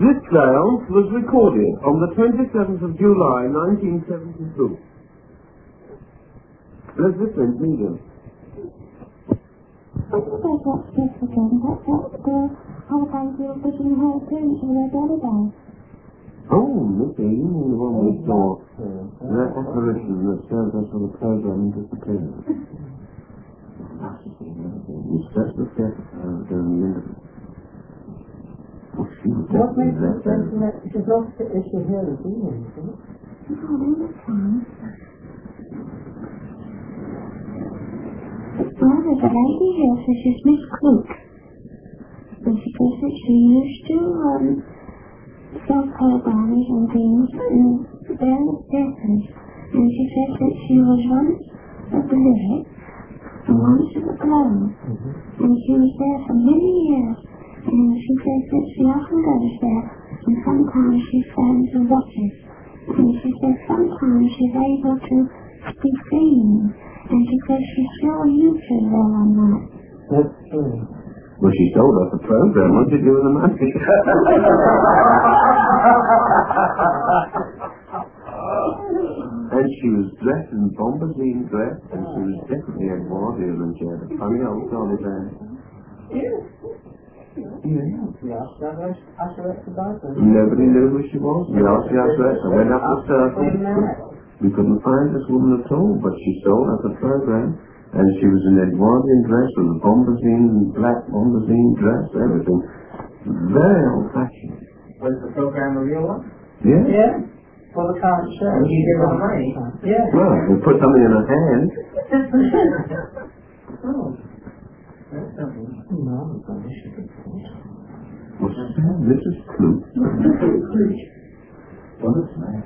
This seance was recorded on the 27th of July, 1972. Let's listen, please. I suppose that's just again. That's the whole thing you're pushing her appearance with her the other day. Oh, Mickey, you mean the one we saw. That apparition that serves us for the program and disappeared. You stretch the step down the end of it. Well, she was What makes definitely you think that she's not the issue here this evening, isn't it? Oh, that's fine. Well, there's a lady here, so she's Miss Cook. And she says that she used to sell programs and things and various papers. And she says that she was once at the Lyric and once at the Globe. And she was there for many years. And she says that she often goes there and sometimes she stands and watches. And she says sometimes she's able to be seen. And she says she saw you two there on that. That's true. Well, she sold us a program. What did you do with the money? And she was dressed in bombazine dress, and she was definitely a warrior, and she had a funny old dolly bag. Yeah. Yeah. We asked that usherette about her. Nobody knew who she was. We asked the usherette, I went up the circle. We couldn't find this woman at all, but she sold us a program, and she was in Edwardian dress with a bombazine, black bombazine dress, everything. Very old-fashioned. Was the program a real one? Yeah? Yeah. For the current show. And you give her the money? Yeah. Well, we put something in her hand. Oh. That's something. No, I'm going to shoot it. What's her name? Mrs. Clute. What is that?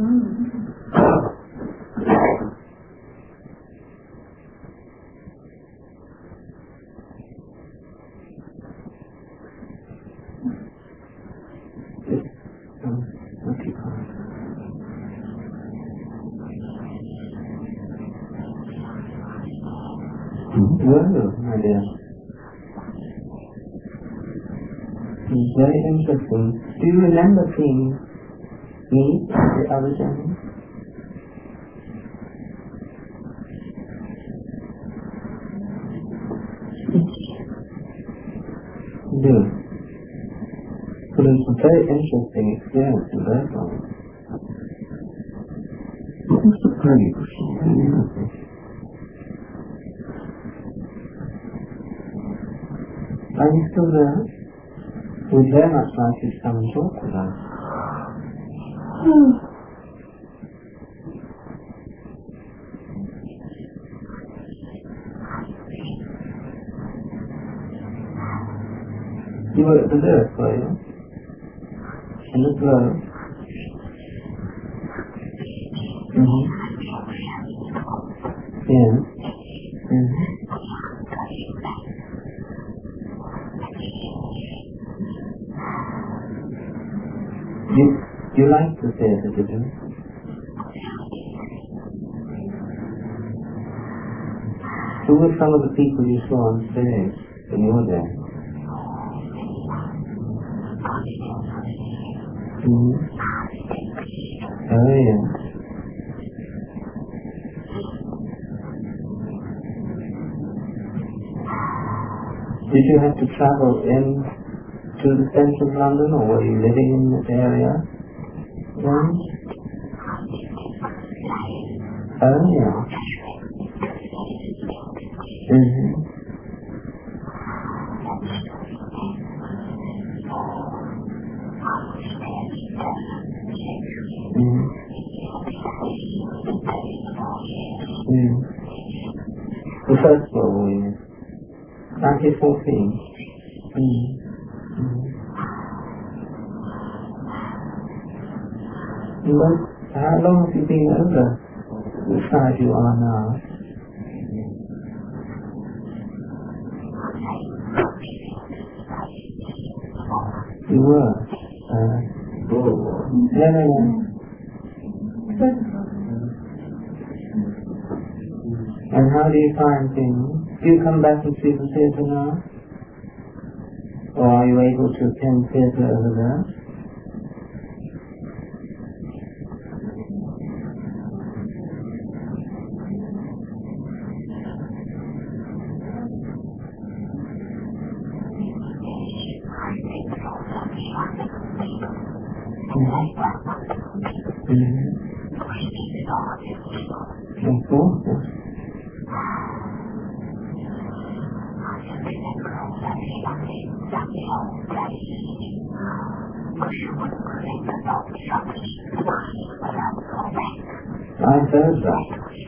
Well, my dear. It's very interesting. Do you remember seeing me and the other gentleman? Do. But it's a very interesting experience in that one. What was the party for she? Are you still there? We'd very much like you to come and talk with us. You were at the Lyric, were you? In the Globe? Yeah. You liked the theatre, did you? Who were some of the people you saw on stage when you were there? Oh, yeah. Did you have to travel in to the centre of London, or were you living in this area? Yeah. Oh, yeah. The first floor, were you? 1914. Well, how long have you been over the side you are now? You were? No. And how do you find things? Do you come back and see the theatre now? Or are you able to attend theatre over there? I've heard that.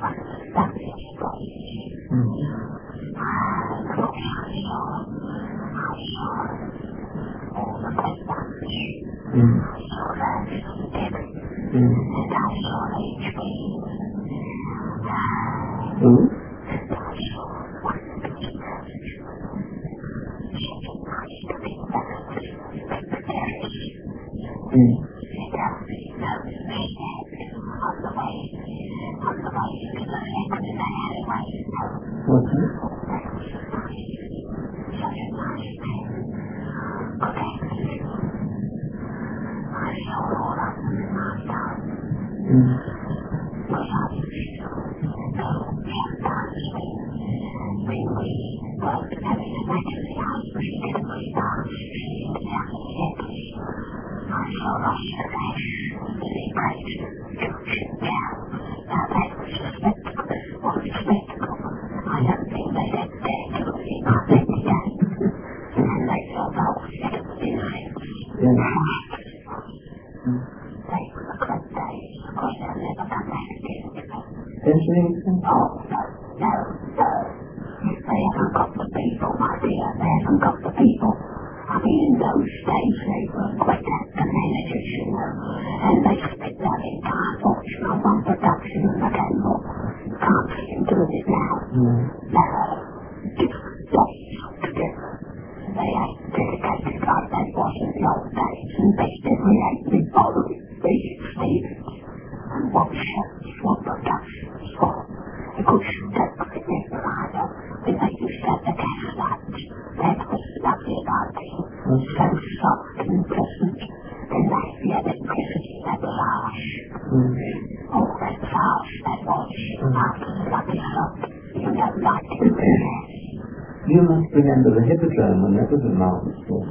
You must remember the Hippodrome when that was a marvelous sport.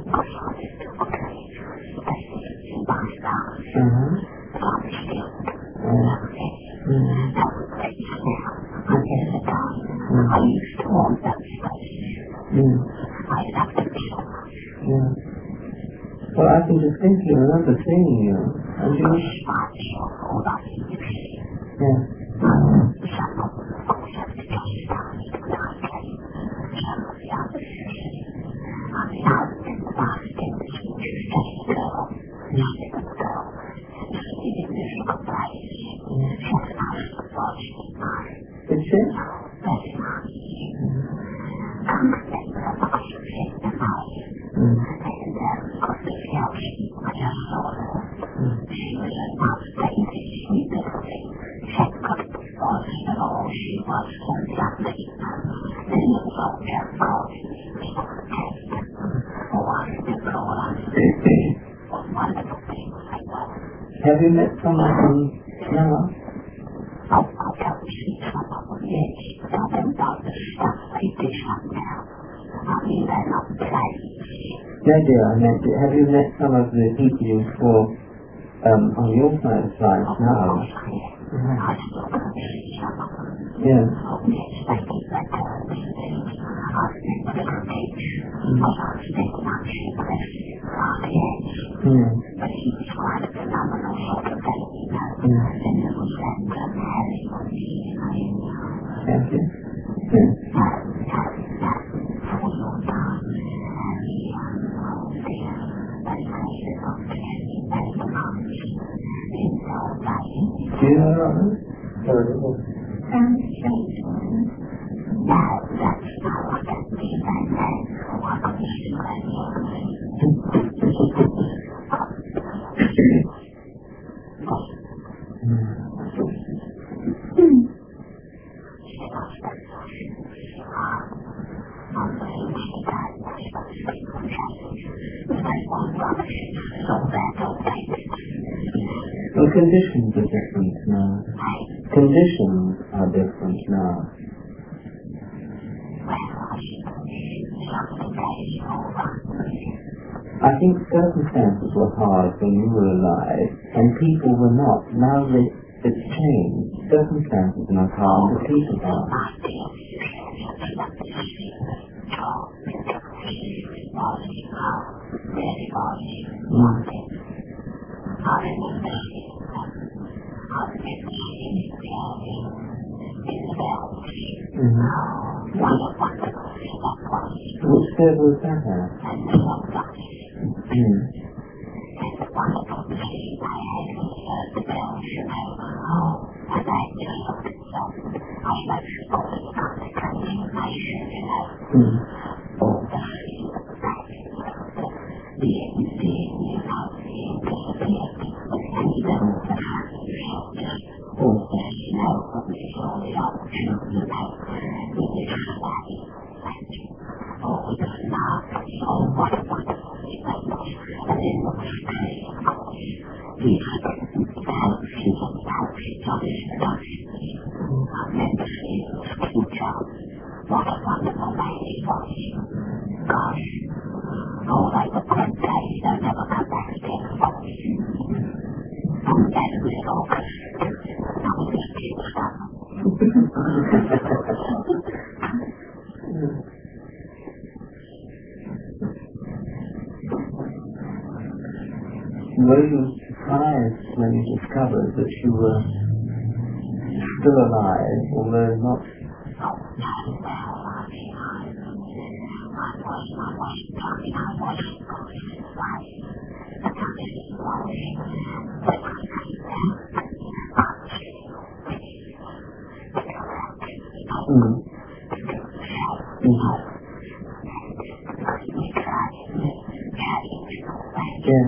Well, I can distinctly remember seeing you, and you... Have you met someone from Noah? No, dear, I meant it. Have you met some of the people you saw on your side of life now? Yeah. But he was quite a phenomenal sort of baby, and it was that Harry was thank you. For your time, do you know Robert? Now that's how I can be that man who I could see my Well, conditions are different now. Conditions are different now. I think circumstances were hard when you were alive, and people were not. Now that it's changed, circumstances are not hard, but people are. Which bed was that at? Were you surprised when you discovered that you were still alive, although not? Yeah.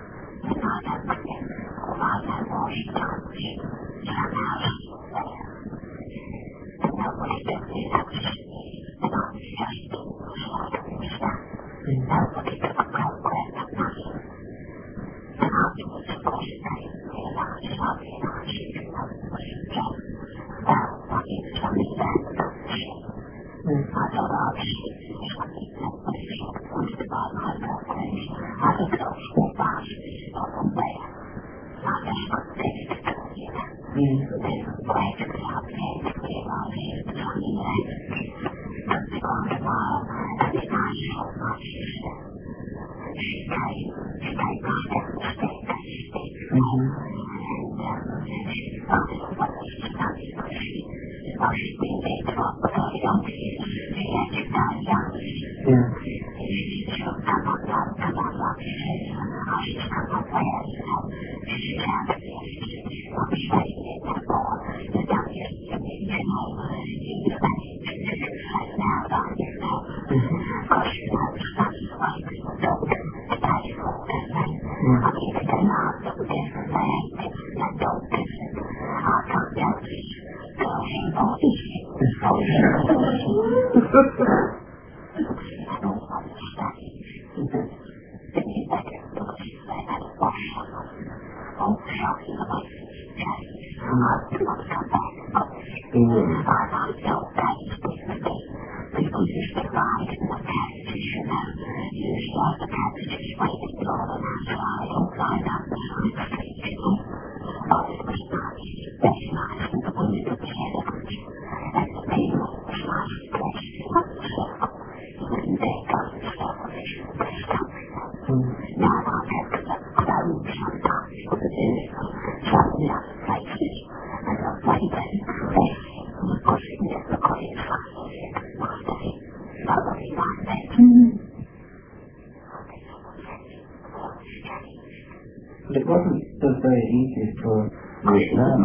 But it wasn't so very easy for Vietnam.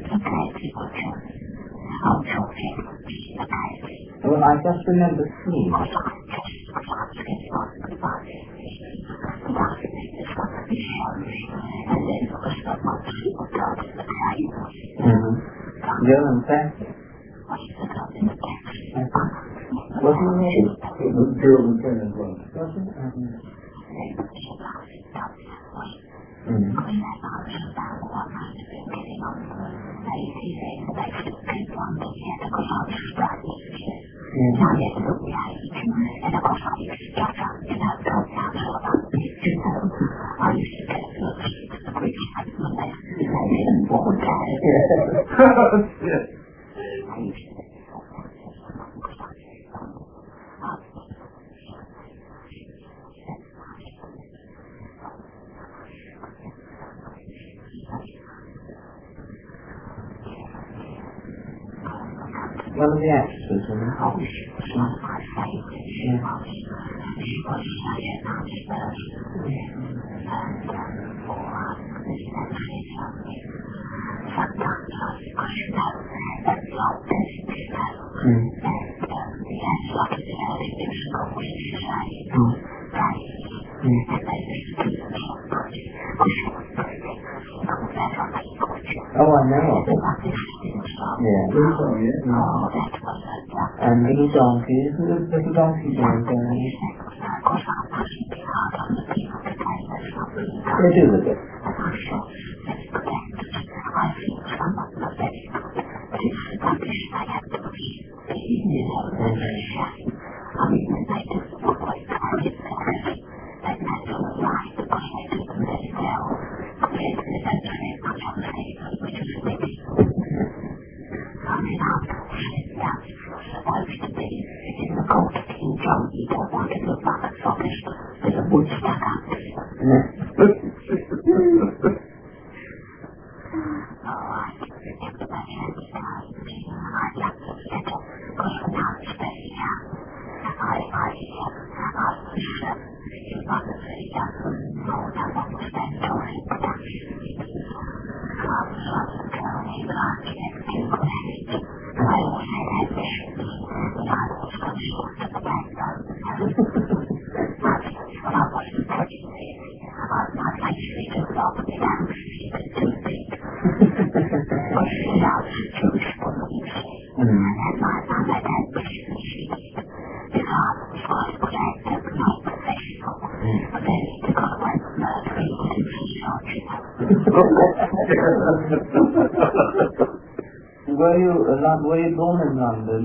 Well, I just remember seeing. Joe and Patrick. Wasn't it? It was Joe and Patrick. Wasn't it? One of the actresses, wasn't it? Oh, I know. Yeah. And little donkeys, little donkey games. They do with it. Were you born in London?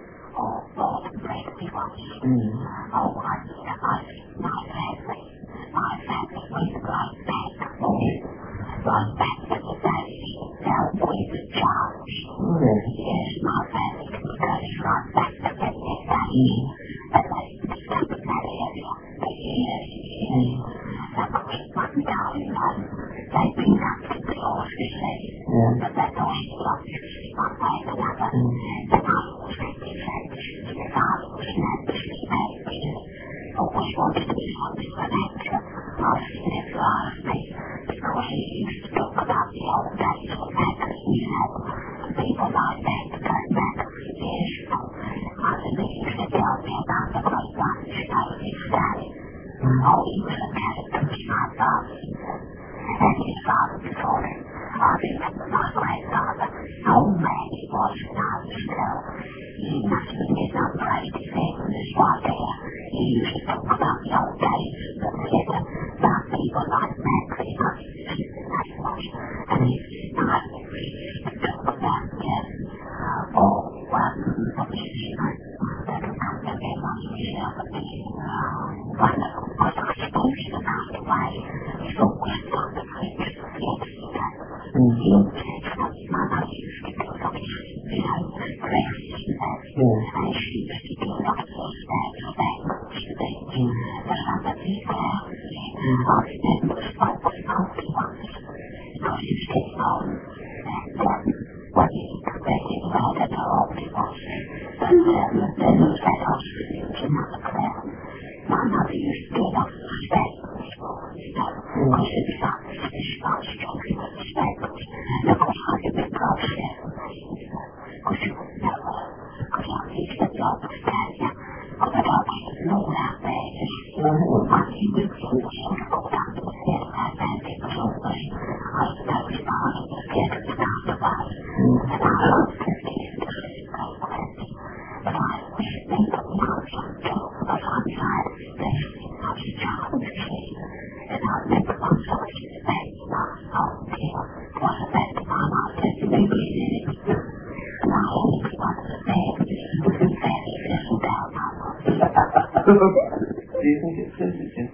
Do you think it's sensitive?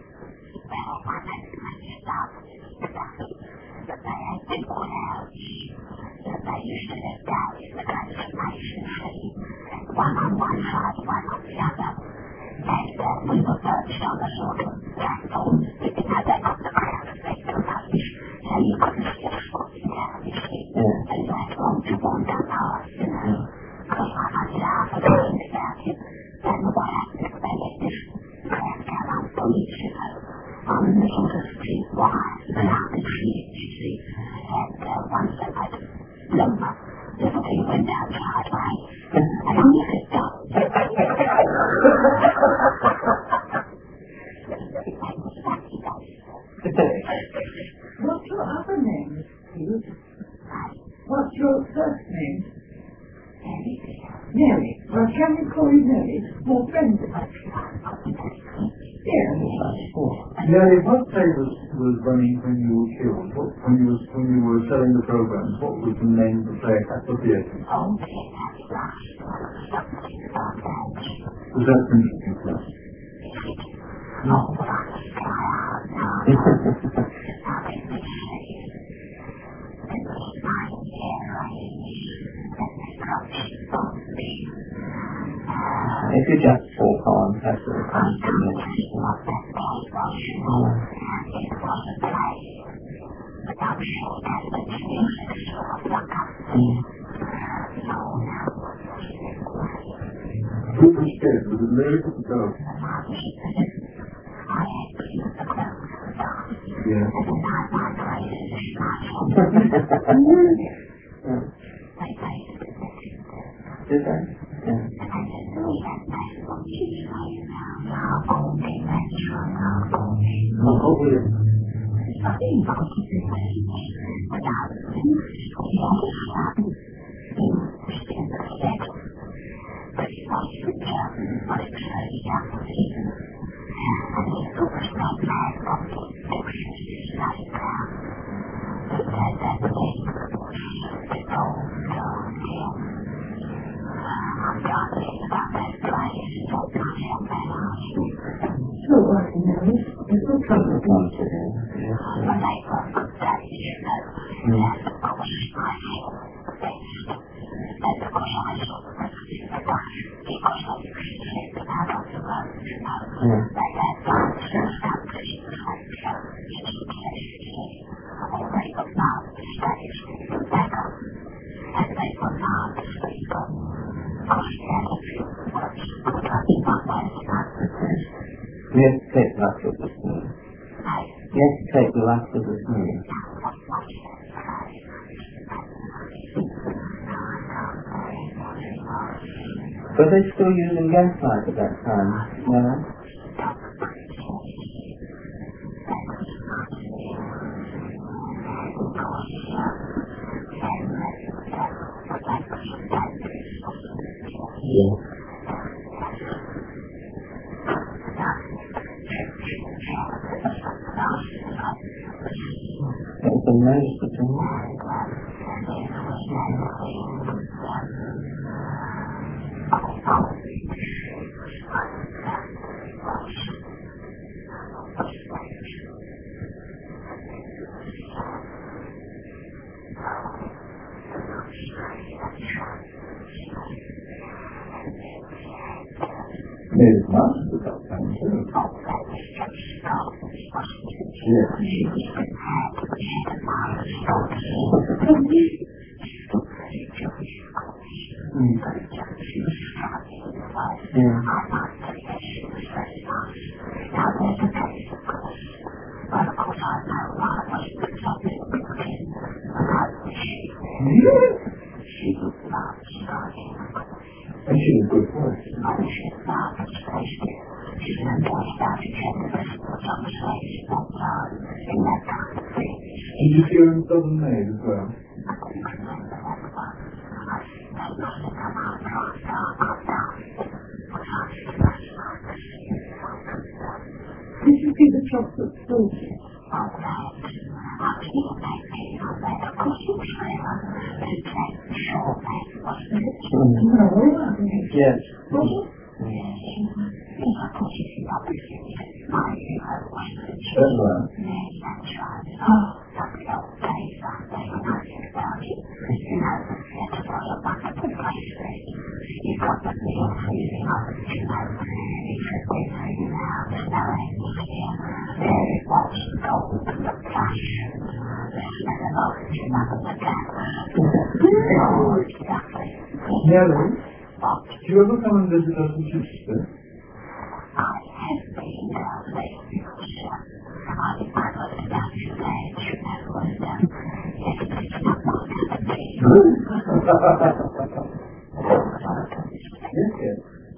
one on one side, one on the other. And we were perched on a sort of platform sticking out of the ground and they took us. So you couldn't see us falling down, you see. And you had to wander past, you know. Because I was half a dozen about it. Then what happened was they let this crowd down on police, you know, on the sort of street wire, around the trees, you see. And once they had lumber, little thing went down sideways. And I picked up. What's your other name, Steve? What's your first name? Mary. Well, can we call you Mary? More friendly. Yes. Mary, what play was running when you were killed? When you were selling the programs, what was the name of the play at the theatre? Was that interesting for us? No. If you just walk on, that's the kind of Who was scared? Was it Mary or the dog? Yeah. Did that? Yeah. Let's take the last of this meal. Let's take the last of this meal. Were they still using gunfire at that time? No? Yeah. That was a nice between. Made as much as that time too. Yeah. And she was good for it. Did you see her in Southern Maid as well? Did you see the chocolate soldier? Yes. That's right. Nellie, do you ever come and visit us in Chichester? Yes, yes.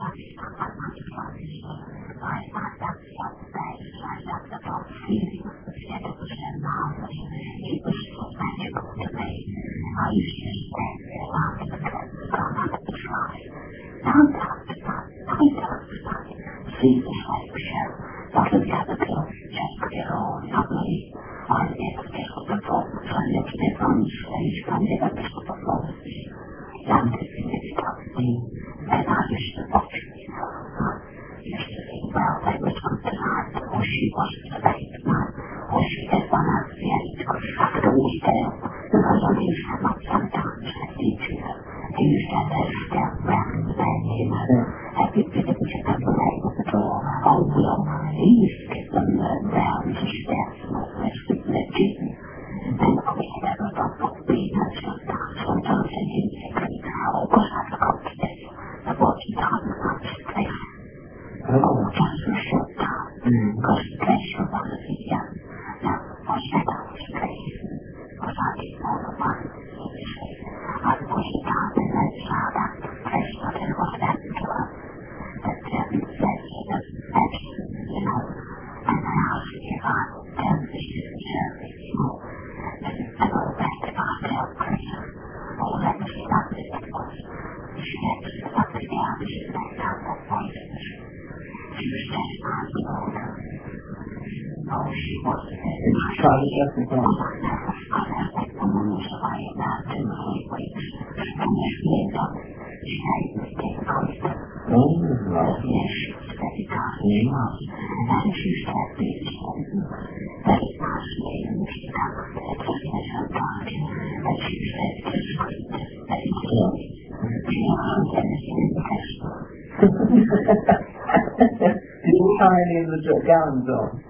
Tiny little gowns on.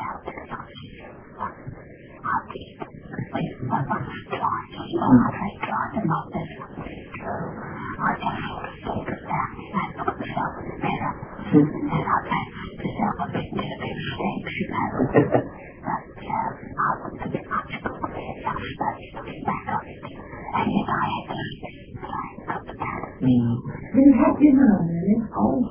Did you have dinner, Nellie? Oh,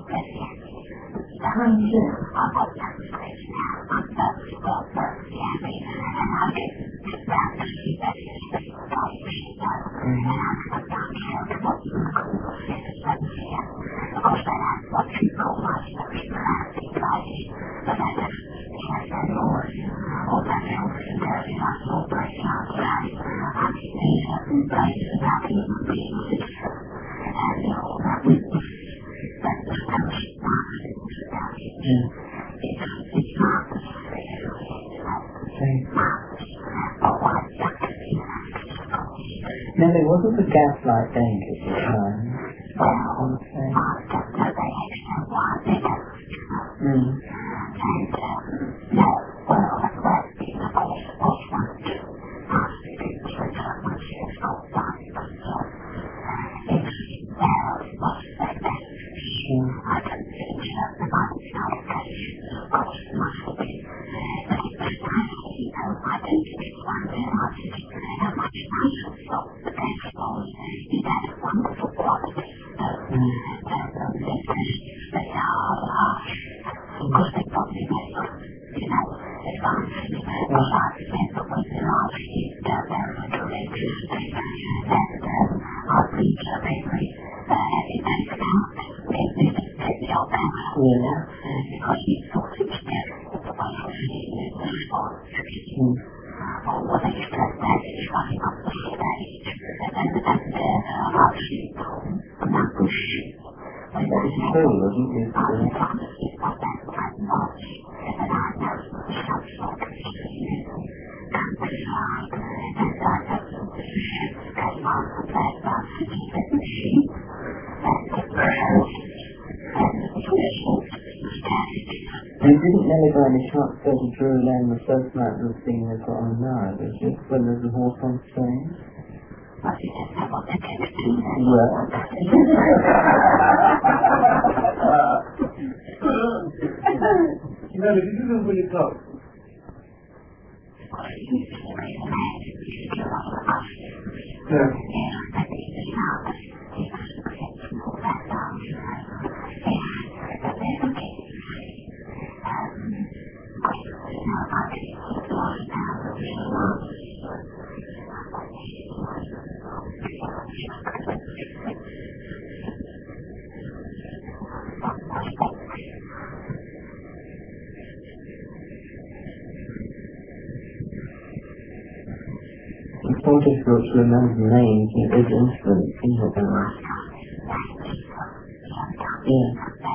Nellie, wasn't the gaslight dangerous at the time? You didn't never go any chance to go to Drury Lane the first night of the thing they've got on now, did you? When there's a horse on stage? Well, you didn't have what tickets to then. Well, Mary, did you know where you go? Yeah. it's so difficult to remember names and big instruments, isn't it? Yeah.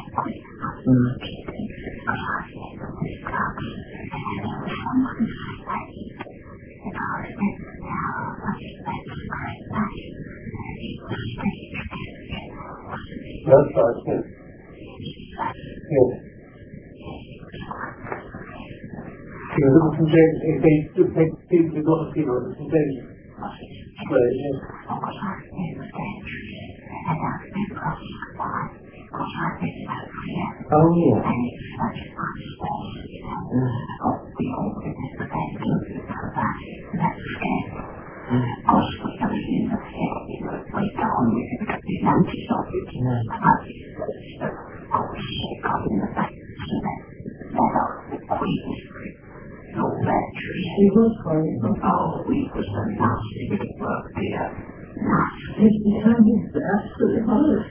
That's right, yes. Yes. You know, St. James, if they people who got a figure at St. James Square, yes. Oh, yeah. He was going, oh, we was fantastic at work here. It became absolutely marvelous.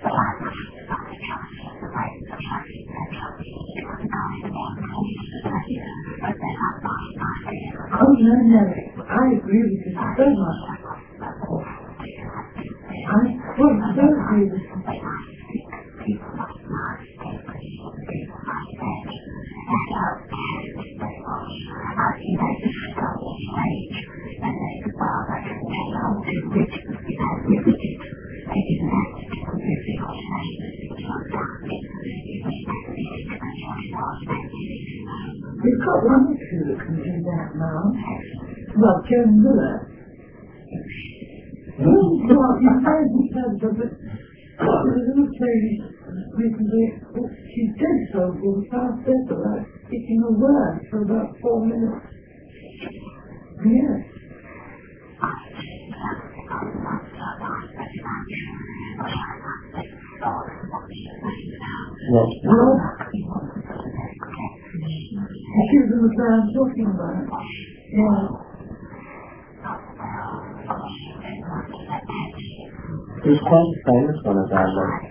Oh, no, I agree with you so much. I so agree with you. We've got one or two that can do that now. Well, Joan Miller. Well, you heard of it. There was a little lady recently, she's dead so good, fast better, like speaking a word for about 4 minutes. Yes. Well, she was in the crowd talking about it. Yeah. He's quite a famous one of our lives.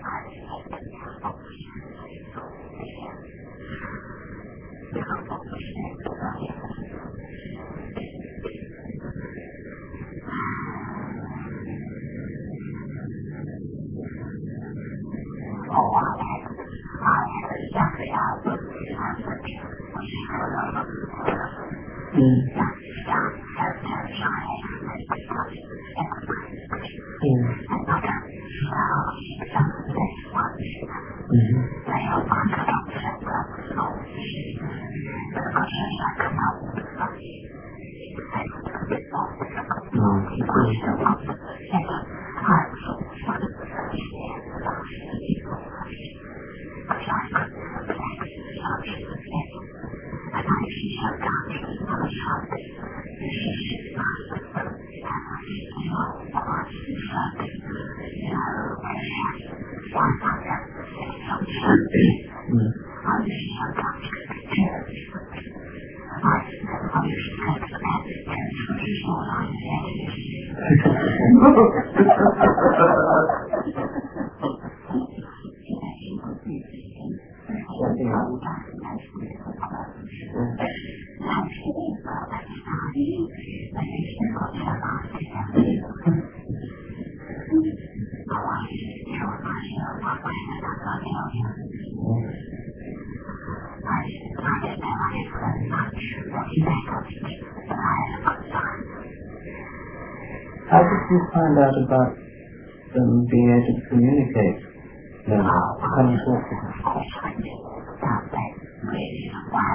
How did you find out about them being able to communicate? No, come and talk to them.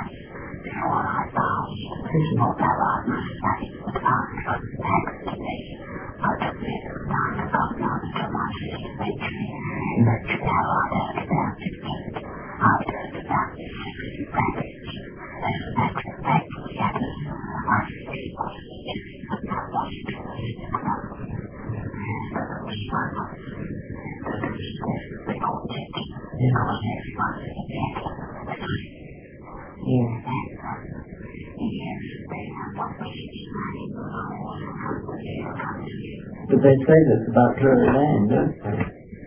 But they say this about Drury Lane, don't they?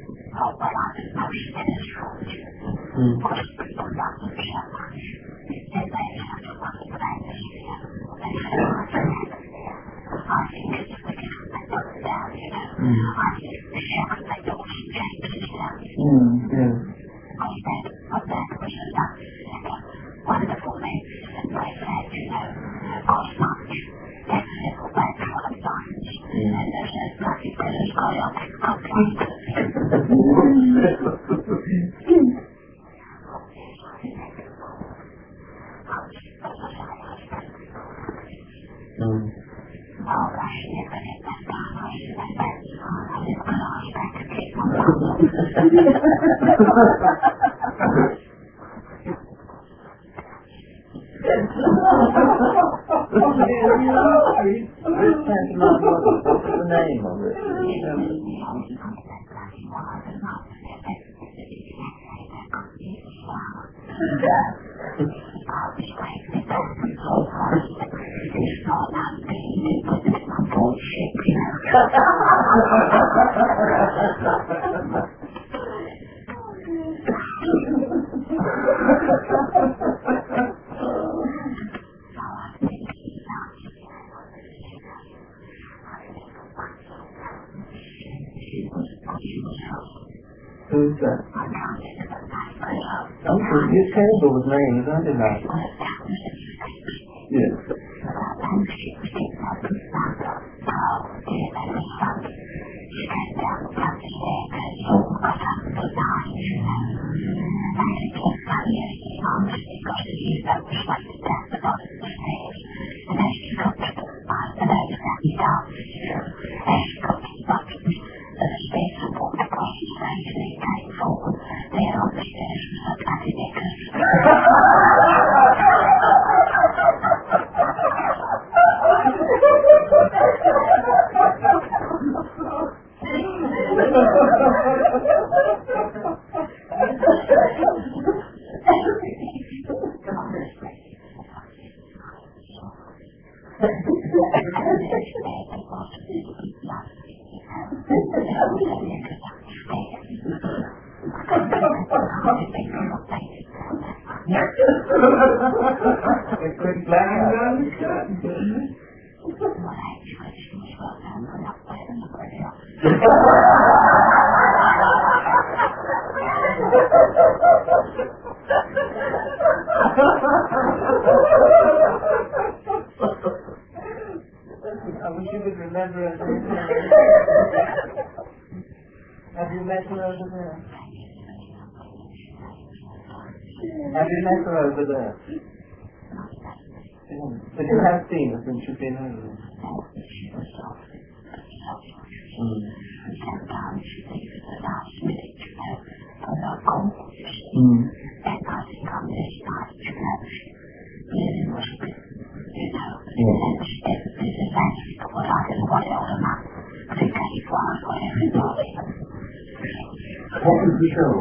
What's the name of it? Who's that? Oh, your table was named, isn't it? Yes. I wish you could remember it. Have you met her over there? Have you met her over there? But you have seen her since you've been over there. What was the show?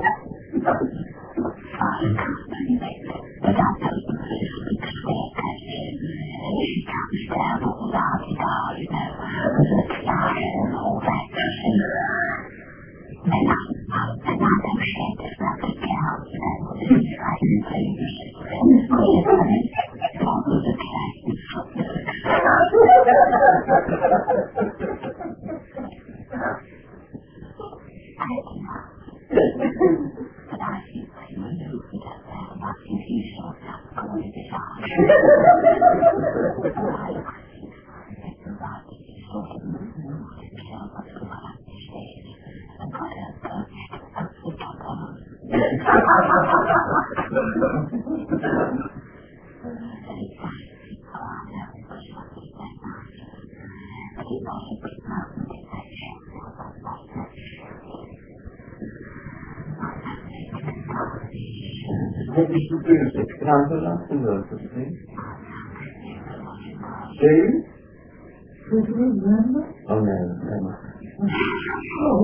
Council Luxembourg, please. Do you? Could you remember? Oh, no, never. Oh,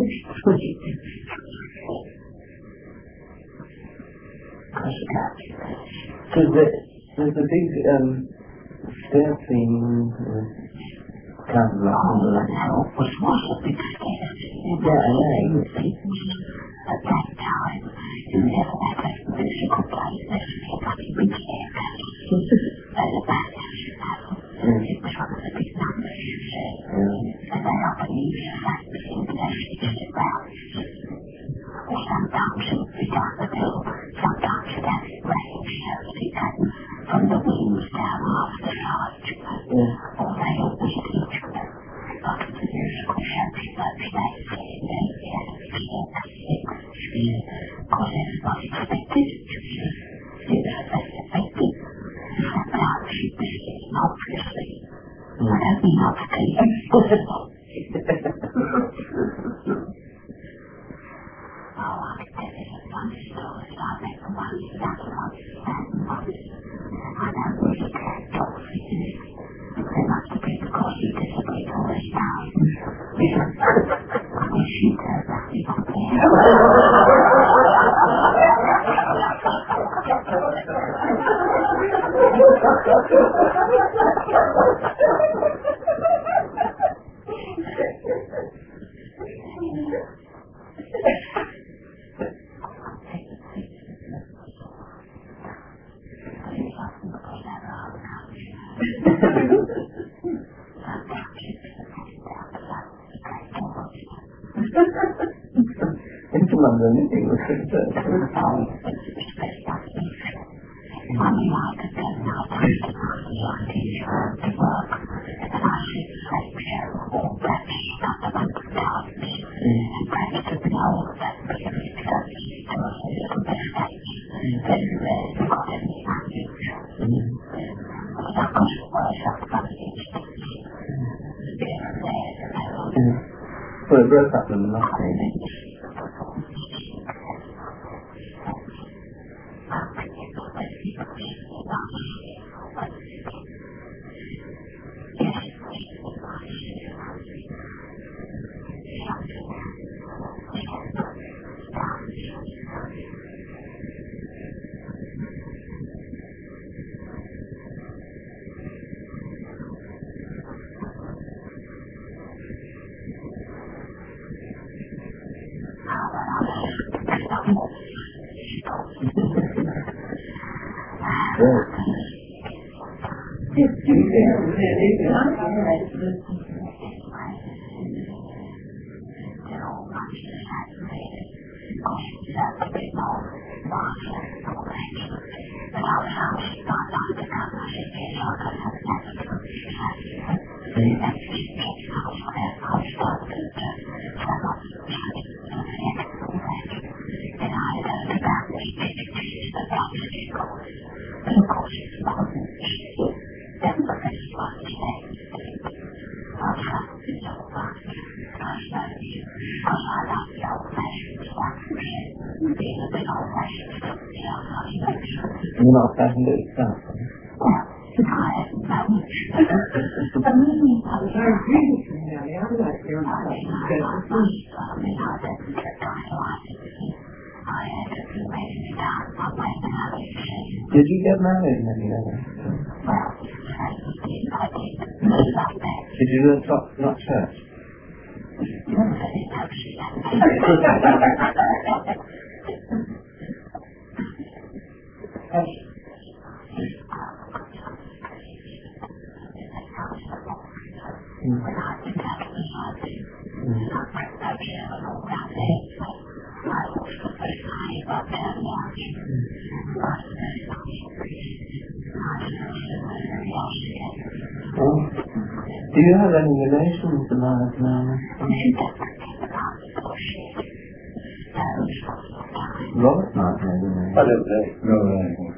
So there's a big stair scene with Council Luxembourg. Which was a big scare. Yeah, I know. At that time, you never had a physical place that you got a big hair. And the back it was one of the big numbers, you see. And they often use that thing to actually get it round. Or sometimes it would be down the middle, sometimes it had it range, so it came from the wings down off the sides. Or they always teach you that. Like in the musical shows, those days, they had a big hair. Because everybody expected it to be, they expected it. Sometimes you see it, obviously. I don't mean obviously. Oh, I can tell you some funny stories. I remember one and one. I don't really care at all. They must have been because you disappeared all this time. I wish you'd heard that before Into London, it was concerned. Money like a gun now, please, like teacher to work, and I see the same show, all that stuff about the times, and perhaps to know that period does lead to a little mistakes, very rare because of the unusual. But of course it was up from the instincts, very rare. Well, it broke up in the last day. You're not having to stop. very beautiful, Nellie. I like your Did you get married in any other? Did you go to not church? Do you have any relations alive now? Robert not maybe. I don't know. No, anymore.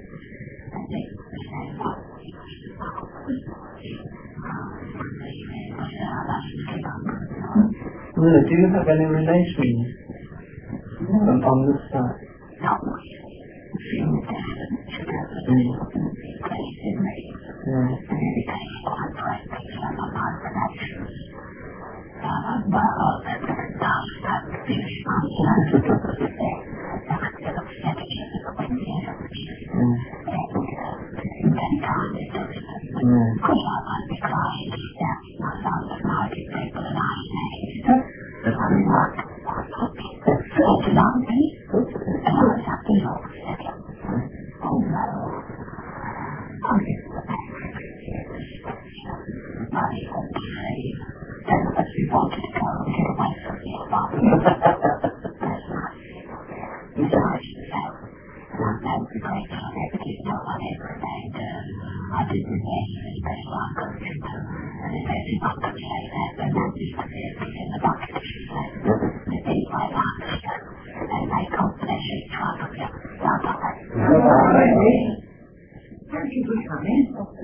No, do you have any relations on this side? Thank you for coming.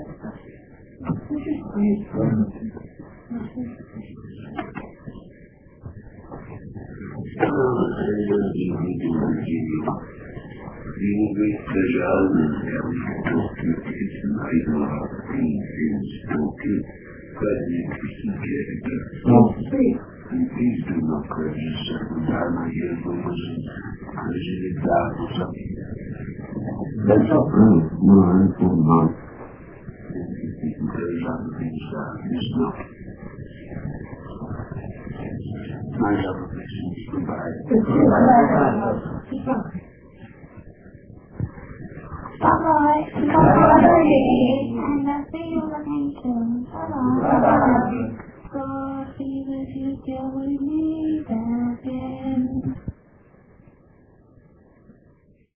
Please do not prejudice every time I hear rumors and prejudice that or something. That's not really more important than because other things is not. My love of listeners, goodbye. Bye-bye. Bye-bye. And I'll see you again soon. Bye-bye. God be with you, dear with me.